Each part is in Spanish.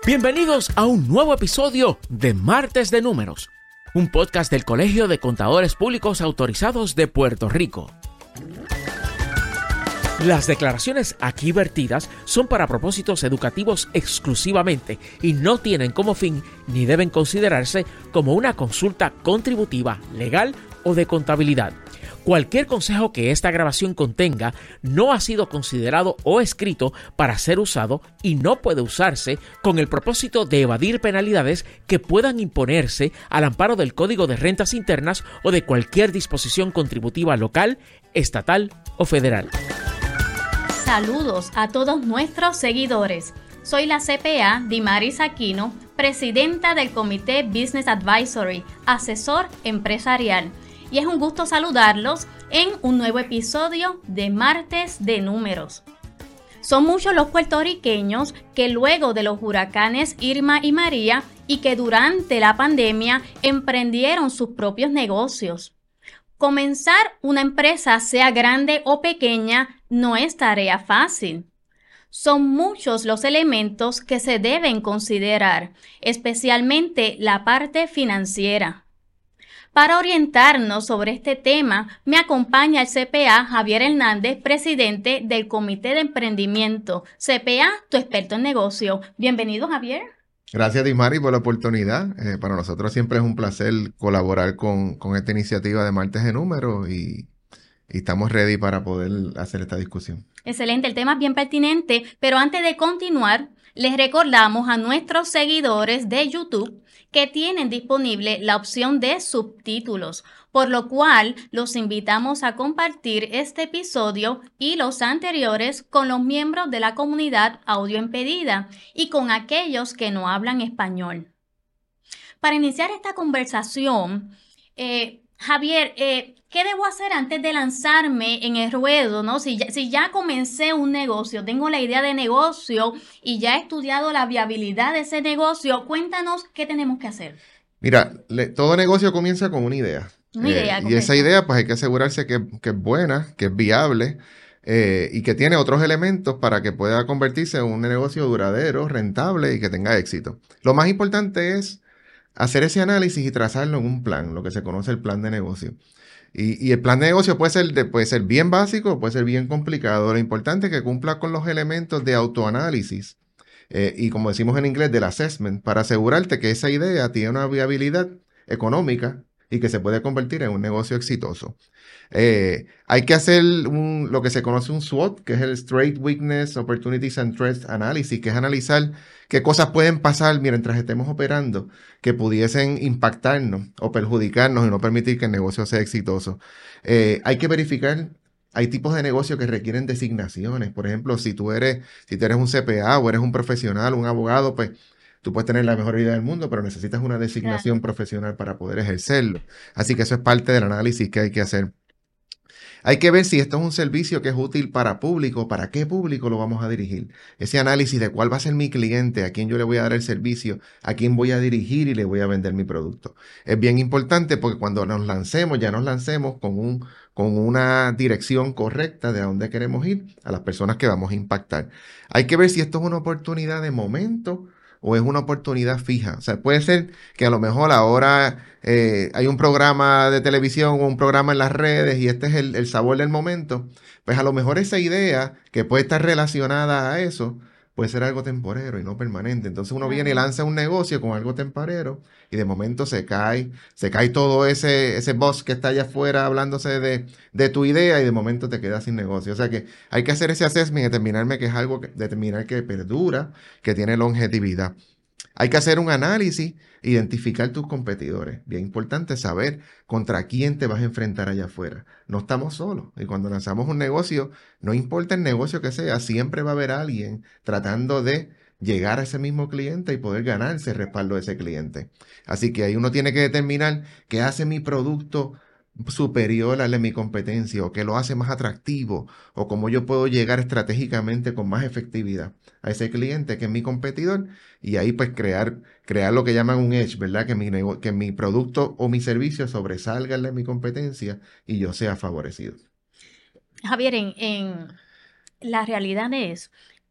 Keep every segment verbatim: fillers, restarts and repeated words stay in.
Bienvenidos a un nuevo episodio de Martes de Números, un podcast del Colegio de Contadores Públicos Autorizados de Puerto Rico. Las declaraciones aquí vertidas son para propósitos educativos exclusivamente y no tienen como fin ni deben considerarse como una consulta contributiva, legal o de contabilidad. Cualquier consejo que esta grabación contenga no ha sido considerado o escrito para ser usado y no puede usarse con el propósito de evadir penalidades que puedan imponerse al amparo del Código de Rentas Internas o de cualquier disposición contributiva local, estatal o federal. Saludos a todos nuestros seguidores. Soy la C P A Dimaris Aquino, presidenta del Comité Business Advisory, asesor empresarial. Y es un gusto saludarlos en un nuevo episodio de Martes de Números. Son muchos los puertorriqueños que luego de los huracanes Irma y María y que durante la pandemia emprendieron sus propios negocios. Comenzar una empresa, sea grande o pequeña, no es tarea fácil. Son muchos los elementos que se deben considerar, especialmente la parte financiera. Para orientarnos sobre este tema, me acompaña el C P A Javier Hernández, presidente del Comité de Emprendimiento. C P A, tu experto en negocio. Bienvenido, Javier. Gracias, Dimari, por la oportunidad. Eh, para nosotros siempre es un placer colaborar con, con esta iniciativa de Martes de Números y, y estamos ready para poder hacer esta discusión. Excelente, el tema es bien pertinente, pero antes de continuar, les recordamos a nuestros seguidores de YouTube que tienen disponible la opción de subtítulos, por lo cual los invitamos a compartir este episodio y los anteriores con los miembros de la comunidad audioimpedida y con aquellos que no hablan español. Para iniciar esta conversación, eh, Javier, eh, ¿qué debo hacer antes de lanzarme en el ruedo, ¿no? Si ya, si ya comencé un negocio, tengo la idea de negocio y ya he estudiado la viabilidad de ese negocio, cuéntanos qué tenemos que hacer. Mira, le, todo negocio comienza con una idea. Una eh, idea, Y correcto. esa idea, pues hay que asegurarse que, que es buena, que es viable eh, y que tiene otros elementos para que pueda convertirse en un negocio duradero, rentable y que tenga éxito. Lo más importante es hacer ese análisis y trazarlo en un plan, lo que se conoce el plan de negocio. Y, y el plan de negocio puede ser, de, puede ser bien básico, puede ser bien complicado. Lo importante es que cumpla con los elementos de autoanálisis eh, y, como decimos en inglés, del assessment, para asegurarte que esa idea tiene una viabilidad económica y que se puede convertir en un negocio exitoso. Eh, hay que hacer un, lo que se conoce un SWOT, que es el Strengths, Weakness, Opportunities and Threats Analysis, que es analizar qué cosas pueden pasar mientras estemos operando que pudiesen impactarnos o perjudicarnos y no permitir que el negocio sea exitoso. Eh, hay que verificar, hay tipos de negocios que requieren designaciones. Por ejemplo, si tú eres, si tú eres un C P A o eres un profesional, un abogado, pues tú puedes tener la mejor idea del mundo, pero necesitas una designación Claro. profesional para poder ejercerlo. Así que eso es parte del análisis que hay que hacer. Hay que ver si esto es un servicio que es útil para público, para qué público lo vamos a dirigir. Ese análisis de cuál va a ser mi cliente, a quién yo le voy a dar el servicio, a quién voy a dirigir y le voy a vender mi producto. Es bien importante porque cuando nos lancemos, ya nos lancemos con, un, con una dirección correcta de a dónde queremos ir, a las personas que vamos a impactar. Hay que ver si esto es una oportunidad de momento o es una oportunidad fija. O sea, puede ser que a lo mejor ahora eh, hay un programa de televisión o un programa en las redes y este es el, el sabor del momento. Pues a lo mejor esa idea que puede estar relacionada a eso puede ser algo temporero y no permanente. Entonces uno viene y lanza un negocio con algo temporero y de momento se cae, se cae todo ese, ese boss que está allá afuera hablándose de, de tu idea y de momento te quedas sin negocio. O sea que hay que hacer ese assessment y determinarme que es algo, que, determinar que perdura, que tiene longevidad. Hay que hacer un análisis, identificar tus competidores. Bien importante saber contra quién te vas a enfrentar allá afuera. No estamos solos. Y cuando lanzamos un negocio, no importa el negocio que sea, siempre va a haber alguien tratando de llegar a ese mismo cliente y poder ganarse el respaldo de ese cliente. Así que ahí uno tiene que determinar qué hace mi producto superior al de mi competencia o qué lo hace más atractivo o cómo yo puedo llegar estratégicamente con más efectividad a ese cliente que es mi competidor y ahí pues crear, crear lo que llaman un edge, ¿verdad? Que mi, nego- que mi producto o mi servicio sobresalga el de mi competencia y yo sea favorecido. Javier, en, en la realidad es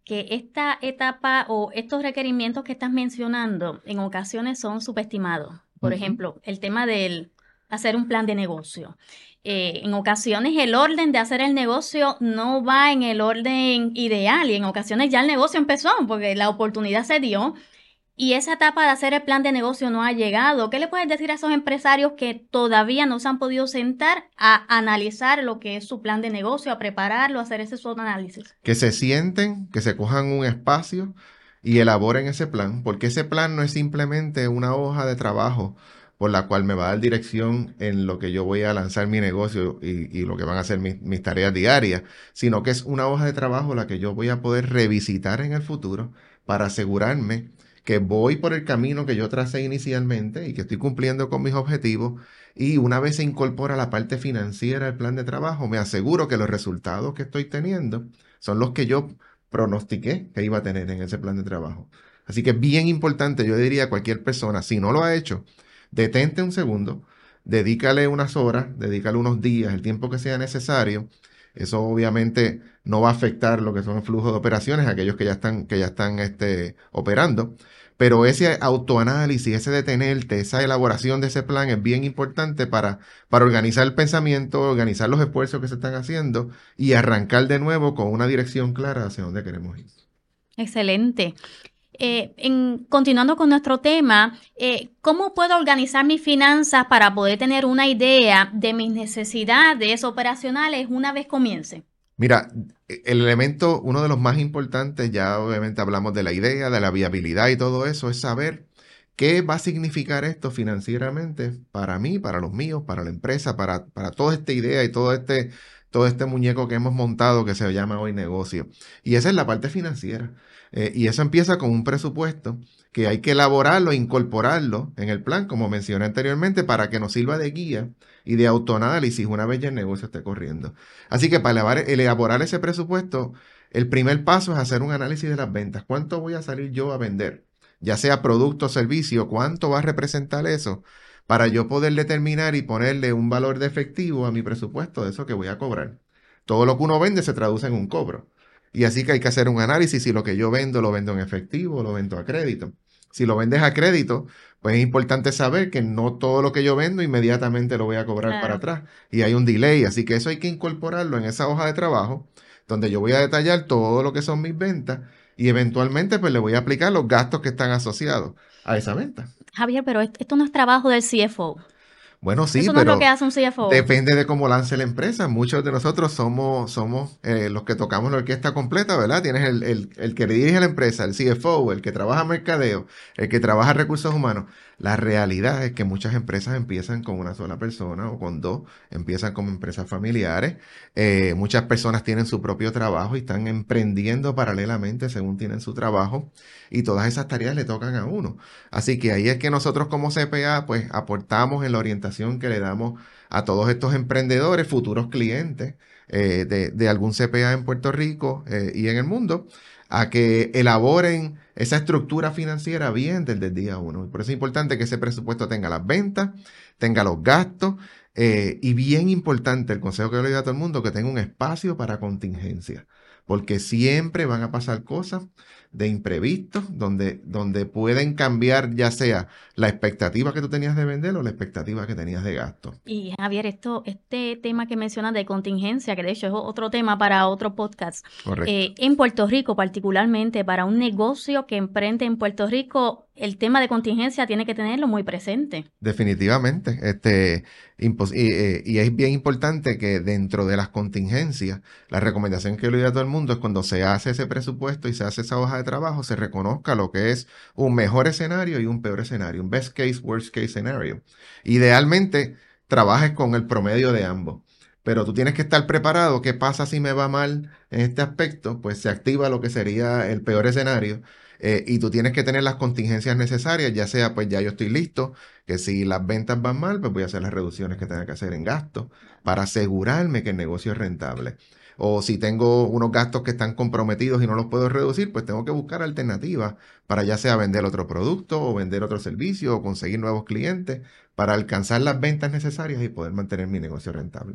que esta etapa o estos requerimientos que estás mencionando en ocasiones son subestimados. Por uh-huh. ejemplo, el tema del hacer un plan de negocio. Eh, en ocasiones el orden de hacer el negocio no va en el orden ideal y en ocasiones ya el negocio empezó porque la oportunidad se dio y esa etapa de hacer el plan de negocio no ha llegado. ¿Qué le puedes decir a esos empresarios que todavía no se han podido sentar a analizar lo que es su plan de negocio, a prepararlo, a hacer ese análisis? Que se sienten, que se cojan un espacio y elaboren ese plan, porque ese plan no es simplemente una hoja de trabajo por la cual me va a dar dirección en lo que yo voy a lanzar mi negocio y, y lo que van a ser mis, mis tareas diarias, sino que es una hoja de trabajo la que yo voy a poder revisitar en el futuro para asegurarme que voy por el camino que yo tracé inicialmente y que estoy cumpliendo con mis objetivos, y una vez se incorpora la parte financiera del plan de trabajo, me aseguro que los resultados que estoy teniendo son los que yo pronostiqué que iba a tener en ese plan de trabajo. Así que es bien importante, yo diría a cualquier persona, si no lo ha hecho, detente un segundo, dedícale unas horas, dedícale unos días, el tiempo que sea necesario. Eso obviamente no va a afectar lo que son el flujo de operaciones, aquellos que ya están, que ya están este, operando. Pero ese autoanálisis, ese detenerte, esa elaboración de ese plan es bien importante para, para organizar el pensamiento, organizar los esfuerzos que se están haciendo y arrancar de nuevo con una dirección clara hacia dónde queremos ir. Excelente. Eh, en, continuando con nuestro tema, eh, ¿cómo puedo organizar mis finanzas para poder tener una idea de mis necesidades operacionales una vez comience? Mira, el elemento, uno de los más importantes, ya obviamente hablamos de la idea, de la viabilidad y todo eso, es saber qué va a significar esto financieramente para mí, para los míos, para la empresa, para, para toda esta idea y todo este, todo este muñeco que hemos montado que se llama hoy negocio. Y esa es la parte financiera. Eh, y eso empieza con un presupuesto que hay que elaborarlo, incorporarlo en el plan, como mencioné anteriormente, para que nos sirva de guía y de autoanálisis una vez ya el negocio esté corriendo. Así que para elaborar, elaborar ese presupuesto, el primer paso es hacer un análisis de las ventas. ¿Cuánto voy a salir yo a vender? Ya sea producto o servicio, ¿cuánto va a representar eso? Para yo poder determinar y ponerle un valor de efectivo a mi presupuesto de eso que voy a cobrar. Todo lo que uno vende se traduce en un cobro. Y así que hay que hacer un análisis si lo que yo vendo lo vendo en efectivo o lo vendo a crédito. Si lo vendes a crédito, pues es importante saber que no todo lo que yo vendo inmediatamente lo voy a cobrar claro. para atrás. Y hay un delay, así que eso hay que incorporarlo en esa hoja de trabajo, donde yo voy a detallar todo lo que son mis ventas y eventualmente pues le voy a aplicar los gastos que están asociados a esa venta. Javier, pero esto no es trabajo del C F O. Bueno, sí, Eso no pero es lo que hace un C F O. Depende de cómo lance la empresa. Muchos de nosotros somos, somos eh, los que tocamos la orquesta completa, ¿verdad? Tienes el, el, el que dirige la empresa, el C F O, el que trabaja mercadeo, el que trabaja recursos humanos. La realidad es que muchas empresas empiezan con una sola persona o con dos, empiezan como empresas familiares. Eh, muchas personas tienen su propio trabajo y están emprendiendo paralelamente según tienen su trabajo, y todas esas tareas le tocan a uno. Así que ahí es que nosotros como C P A pues aportamos en la orientación que le damos a todos estos emprendedores, futuros clientes eh, de, de algún C P A en Puerto Rico eh, y en el mundo, a que elaboren esa estructura financiera bien desde el día uno. Por eso es importante que ese presupuesto tenga las ventas, tenga los gastos, eh, y bien importante, el consejo que yo le doy a todo el mundo, que tenga un espacio para contingencia, porque siempre van a pasar cosas de imprevistos, donde, donde pueden cambiar ya sea la expectativa que tú tenías de vender o la expectativa que tenías de gasto. Y Javier, esto, este tema que mencionas de contingencia, que de hecho es otro tema para otro podcast. Correcto. Eh, en Puerto Rico, particularmente para un negocio que emprende en Puerto Rico, el tema de contingencia tiene que tenerlo muy presente. Definitivamente. Este, impos- y, eh, y es bien importante que dentro de las contingencias, la recomendación que yo le doy a todo el mundo es cuando se hace ese presupuesto y se hace esa hoja de trabajo, se reconozca lo que es un mejor escenario y un peor escenario, un best case, worst case scenario. Idealmente, trabajes con el promedio de ambos. Pero tú tienes que estar preparado. ¿Qué pasa si me va mal en este aspecto? Pues se activa lo que sería el peor escenario. Eh, y tú tienes que tener las contingencias necesarias, ya sea, pues ya yo estoy listo, que si las ventas van mal, pues voy a hacer las reducciones que tenga que hacer en gastos para asegurarme que el negocio es rentable. O si tengo unos gastos que están comprometidos y no los puedo reducir, pues tengo que buscar alternativas para ya sea vender otro producto o vender otro servicio o conseguir nuevos clientes para alcanzar las ventas necesarias y poder mantener mi negocio rentable.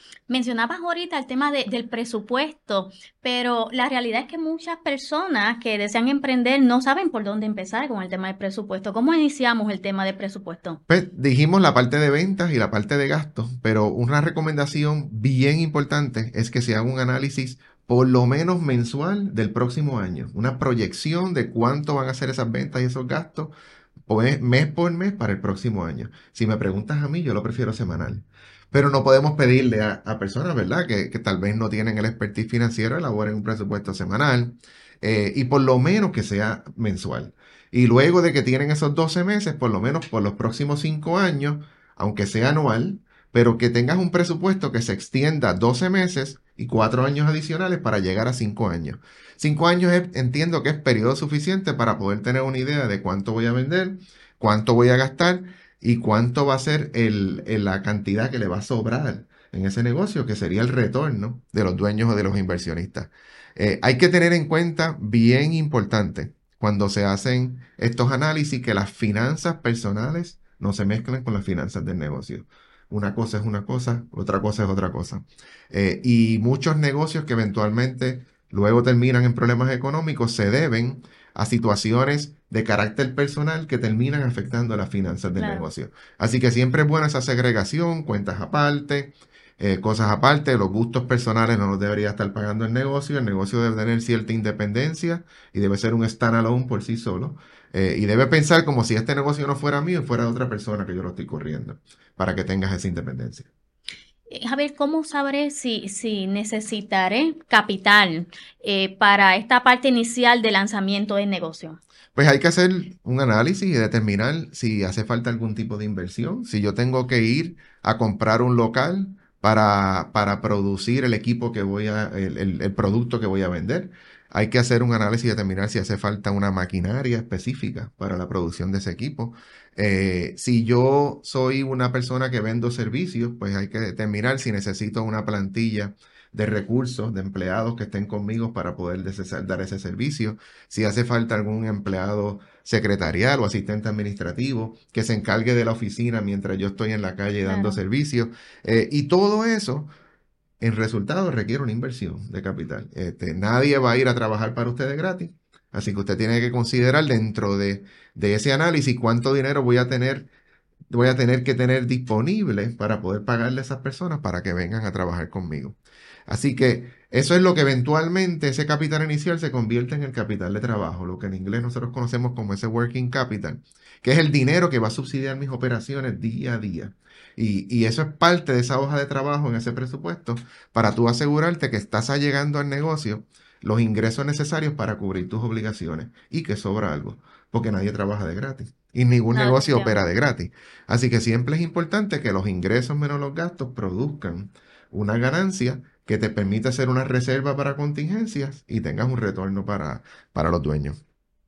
Mencionabas ahorita el tema de, del presupuesto, pero la realidad es que muchas personas que desean emprender no saben por dónde empezar con el tema del presupuesto. ¿Cómo iniciamos el tema del presupuesto? Pues dijimos la parte de ventas y la parte de gastos, pero una recomendación bien importante es que se haga un análisis por lo menos mensual del próximo año, una proyección de cuánto van a ser esas ventas y esos gastos pues, mes por mes para el próximo año. Si me preguntas a mí, yo lo prefiero semanal. Pero no podemos pedirle a, a personas, ¿verdad?, que, que tal vez no tienen el expertise financiero, elaboren un presupuesto semanal eh, y por lo menos que sea mensual. Y luego de que tienen esos doce meses, por lo menos por los próximos cinco años, aunque sea anual, pero que tengas un presupuesto que se extienda doce meses y cuatro años adicionales para llegar a cinco años. Cinco años es, entiendo que es periodo suficiente para poder tener una idea de cuánto voy a vender, cuánto voy a gastar y cuánto va a ser el, el, la cantidad que le va a sobrar en ese negocio, que sería el retorno de los dueños o de los inversionistas. Eh, hay que tener en cuenta, bien importante, cuando se hacen estos análisis, que las finanzas personales no se mezclan con las finanzas del negocio. Una cosa es una cosa, otra cosa es otra cosa. Eh, y muchos negocios que eventualmente luego terminan en problemas económicos se deben a situaciones de carácter personal que terminan afectando las finanzas del claro. negocio. Así que siempre es buena esa segregación, cuentas aparte, eh, cosas aparte. Los gustos personales no los debería estar pagando el negocio. El negocio debe tener cierta independencia y debe ser un standalone por sí solo. Eh, y debe pensar como si este negocio no fuera mío y fuera de otra persona que yo lo estoy corriendo, para que tengas esa independencia. Javier, ¿cómo sabré si, si necesitaré capital eh, para esta parte inicial de lanzamiento del negocio? Pues hay que hacer un análisis y determinar si hace falta algún tipo de inversión. Si yo tengo que ir a comprar un local para, para producir el equipo que voy a, el, el, el producto que voy a vender, hay que hacer un análisis y determinar si hace falta una maquinaria específica para la producción de ese equipo. Eh, si yo soy una persona que vendo servicios, pues hay que determinar si necesito una plantilla de recursos, de empleados que estén conmigo para poder dar ese servicio. Si hace falta algún empleado secretarial o asistente administrativo que se encargue de la oficina mientras yo estoy en la calle dando claro. servicios. Eh, y todo eso, en resultado, requiere una inversión de capital. Este, nadie va a ir a trabajar para ustedes gratis. Así que usted tiene que considerar dentro de, de ese análisis cuánto dinero voy a tener, voy a tener que tener disponible para poder pagarle a esas personas para que vengan a trabajar conmigo. Así que eso es lo que eventualmente ese capital inicial se convierte en el capital de trabajo, lo que en inglés nosotros conocemos como ese working capital, que es el dinero que va a subsidiar mis operaciones día a día. Y, y eso es parte de esa hoja de trabajo en ese presupuesto para tú asegurarte que estás allegando al negocio los ingresos necesarios para cubrir tus obligaciones y que sobra algo, porque nadie trabaja de gratis y ningún no, negocio no. opera de gratis. Así que siempre es importante que los ingresos menos los gastos produzcan una ganancia que te permita hacer una reserva para contingencias y tengas un retorno para, para los dueños.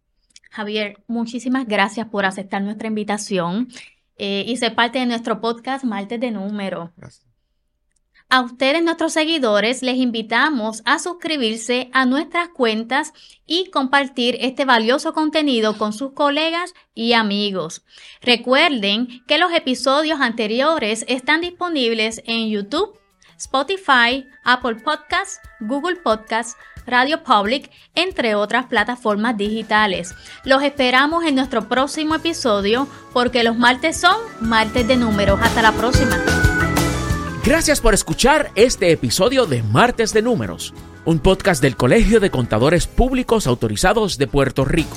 Javier, muchísimas gracias por aceptar nuestra invitación eh, y ser parte de nuestro podcast Martes de Número. Gracias. A ustedes, nuestros seguidores, les invitamos a suscribirse a nuestras cuentas y compartir este valioso contenido con sus colegas y amigos. Recuerden que los episodios anteriores están disponibles en YouTube, Spotify, Apple Podcasts, Google Podcasts, Radio Public, entre otras plataformas digitales. Los esperamos en nuestro próximo episodio porque los martes son martes de números. Hasta la próxima. Gracias por escuchar este episodio de Martes de Números, un podcast del Colegio de Contadores Públicos Autorizados de Puerto Rico.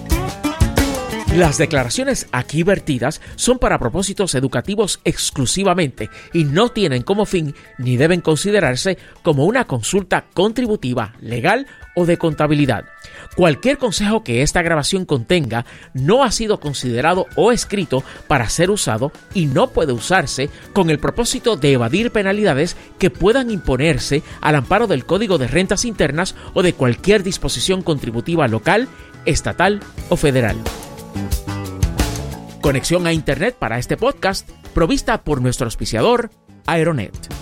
Las declaraciones aquí vertidas son para propósitos educativos exclusivamente y no tienen como fin ni deben considerarse como una consulta contributiva, legal o de contabilidad. Cualquier consejo que esta grabación contenga no ha sido considerado o escrito para ser usado y no puede usarse con el propósito de evadir penalidades que puedan imponerse al amparo del Código de Rentas Internas o de cualquier disposición contributiva local, estatal o federal. Conexión a Internet para este podcast provista por nuestro auspiciador, Aeronet.